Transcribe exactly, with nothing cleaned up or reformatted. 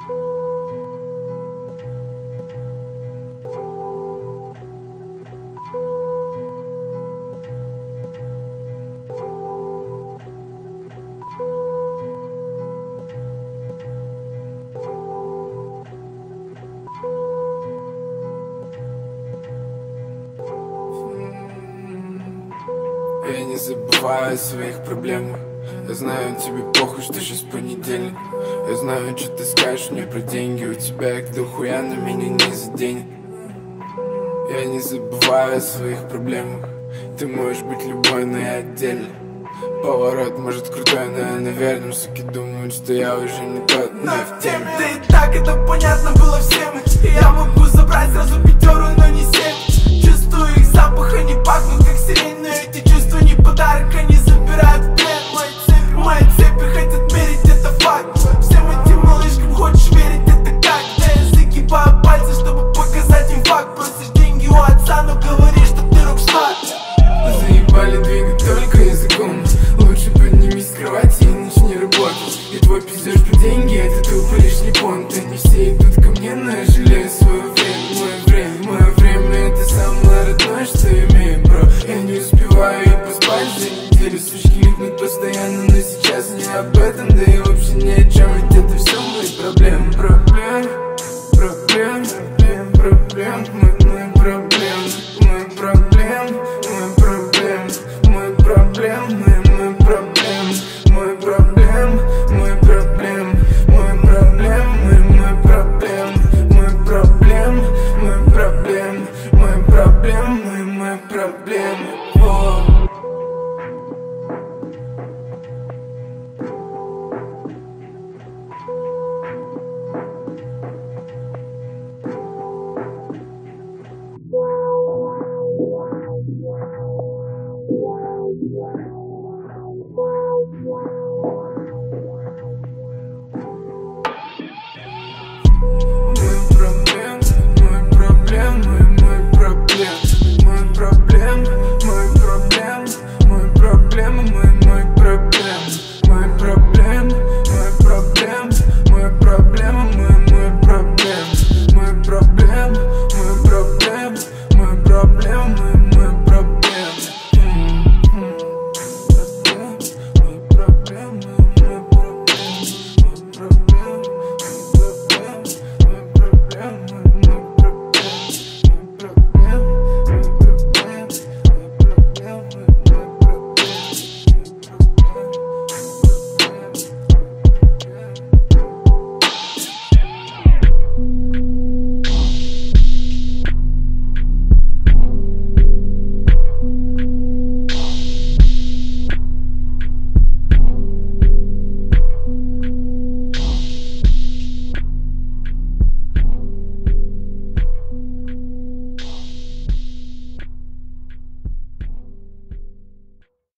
Я не забываю о своих проблемах. Я знаю, тебе похуй, что сейчас понедельник. Я знаю, что ты скажешь мне про деньги. У тебя их дохуя, но меня не заденет. Я не забываю о своих проблемах. Ты можешь быть любой, но я отдельно. Поворот может крутой, но я на верном. Суки думают, что я уже не тот, но я в теме. Да и так это понятно было всем. И я могу забрать сразу пятеру, но не семь. Чувствую их запах, они пахнут как сирень. Но эти чувства не подарок, они забирают в плен. Мои цепи, мои цепи хотят мерить, это факт. Всем этим малышкам хочешь верить, это как? Да язык ебаю пальцы, чтобы показать им факт. Просишь деньги у отца, но говоришь, что ты рок-стар. Заебали двигать только языком. Лучше поднимись с кровати и начни работать. И твой пиздеж по деньги, это тупо лишний понт. Они все идут